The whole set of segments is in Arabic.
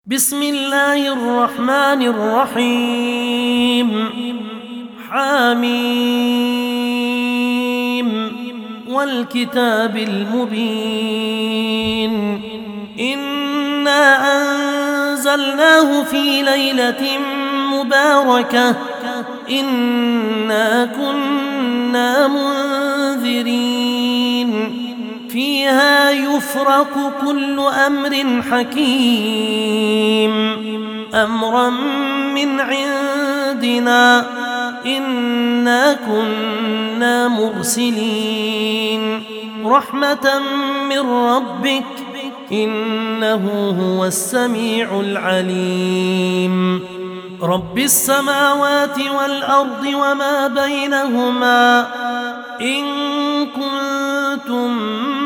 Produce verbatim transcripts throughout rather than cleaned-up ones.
بسم الله الرحمن الرحيم حميم والكتاب المبين إنا أنزلناه في ليلة مباركة إنا كنا منذرين فيها يفرق كل أمر حكيم أمرا من عندنا إنا كنا مرسلين رحمة من ربك إنه هو السميع العليم رب السماوات والأرض وما بينهما إن كنتم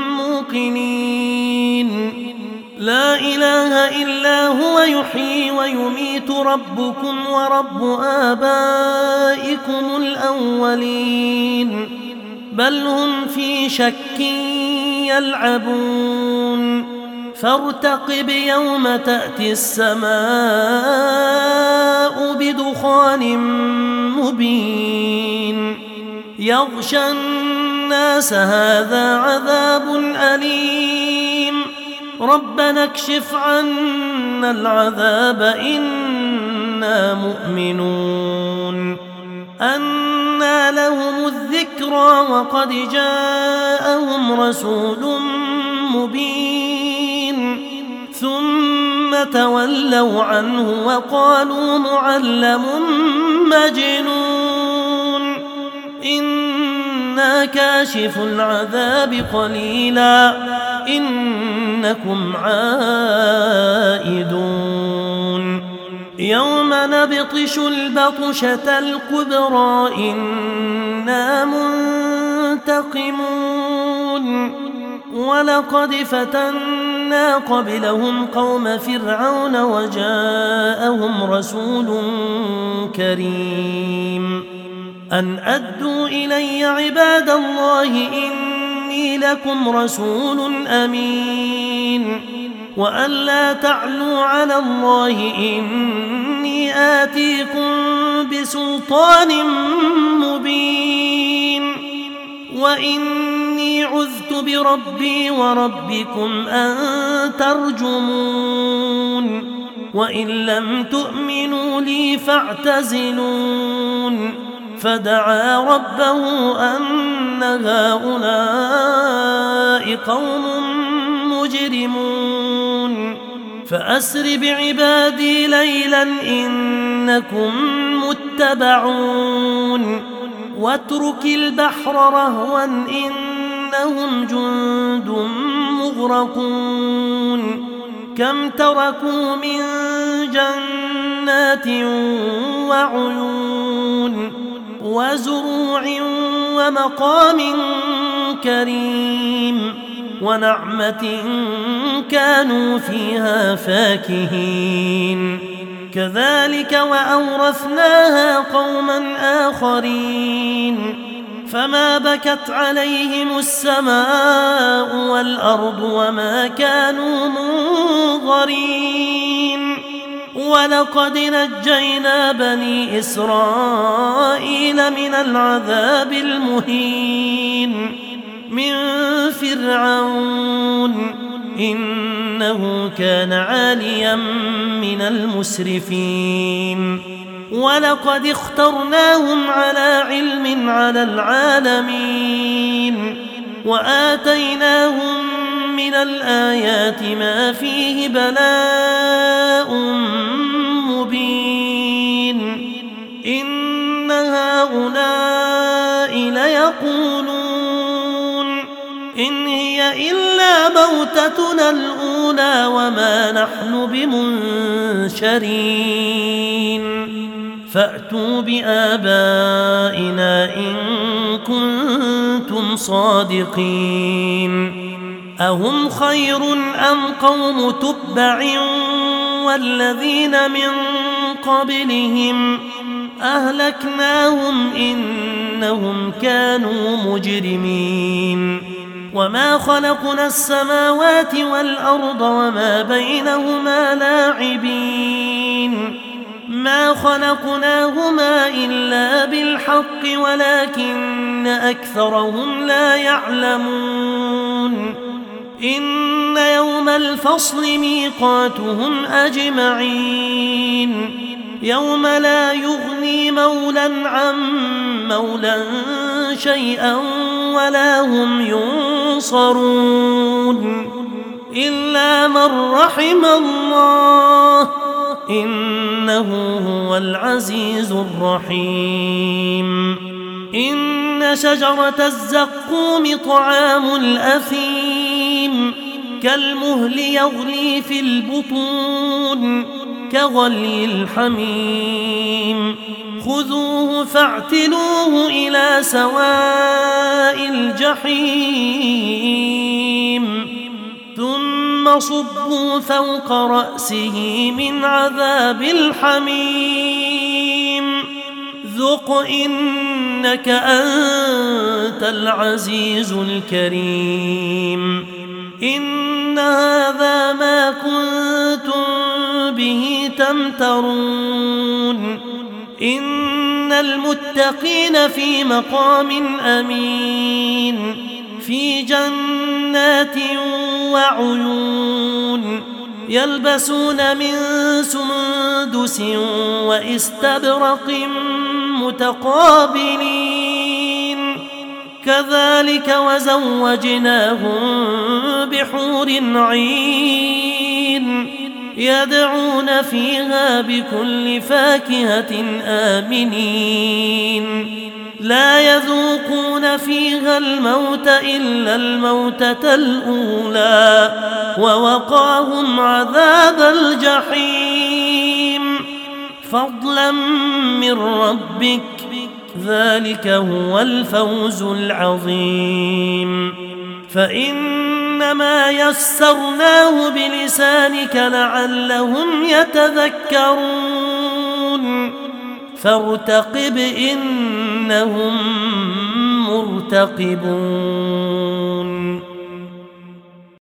موقنين لا إله إلا هو يحيي ويميت ربكم ورب آبائكم الأولين بل هم في شك يلعبون فارتقب يوم تأتي السماء بدخان مبين يغشى الناس هذا عذاب أليم ربنا اكشف عنا العذاب إنا مؤمنون أنى لهم الذكرى وقد جاءهم رسول مبين ثم تولوا عنه وقالوا معلم مجنون إنا كاشف العذاب قليلا إنكم عائدون يوم نبطش البطشة الكبرى إنا منتقمون ولقد فتنا قبلهم قوم فرعون وجاءهم رسول كريم أن أدوا إلي عباد الله إني لكم رسول أمين وأن لا تعلوا على الله إني آتيكم بسلطان مبين وإني عذت بربي وربكم أن ترجمون وإن لم تؤمنوا لي فاعتزلون فدعا ربه أن هؤلاء قوم مجرمون فأسر بعبادي ليلا إنكم متبعون واترك البحر رهوا إنهم جند مغرقون كم تركوا من جنات وعيون وزروع ومقام كريم ونعمة كانوا فيها فاكهين كذلك وأورثناها قوما آخرين فما بكت عليهم السماء والأرض وما كانوا منظرين ولقد نجينا بني إسرائيل من العذاب المهين من فرعون إنه كان عاليا من المسرفين ولقد اخترناهم على علم على العالمين وآتيناهم من الآيات ما فيه بلاء مبين إن هؤلاء ليقولون إن هي إلا موتتنا الأولى وما نحن بمنشرين فأتوا بآبائنا إن كنتم صادقين أهم خير أم قوم تبع والذين من قبلهم أهلكناهم إنهم كانوا مجرمين وما خلقنا السماوات والأرض وما بينهما لاعبين ما خلقناهما إلا بالحق ولكن أكثرهم لا يعلمون إن يوم الفصل ميقاتهم أجمعين يوم لا يغني مولا عن مولا شيئا ولا هم ينصرون إلا من رحم الله إنه هو العزيز الرحيم إن شجرة الزقوم طعام الأثيم كالمهل يغلي في البطون كغلي الحميم خذوه فاعتلوه إلى سواء الجحيم ثم صبوا فوق رأسه من عذاب الحميم ذق إنك أنت العزيز الكريم إن هذا ما كنتم به تمترون إن المتقين في مقام أمين في جنات وعيون يلبسون من سندس واستبرق متقابلين كذلك وزوجناهم بحور عين يدعون فيها بكل فاكهة آمنين لا يذوقون فيها الموت إلا الموتة الأولى ووقاهم عذاب الجحيم فضلا من ربك ذلك هو الفوز العظيم فإنما يسرناه بلسانك لعلهم يتذكرون فارتقب إنهم مرتقبون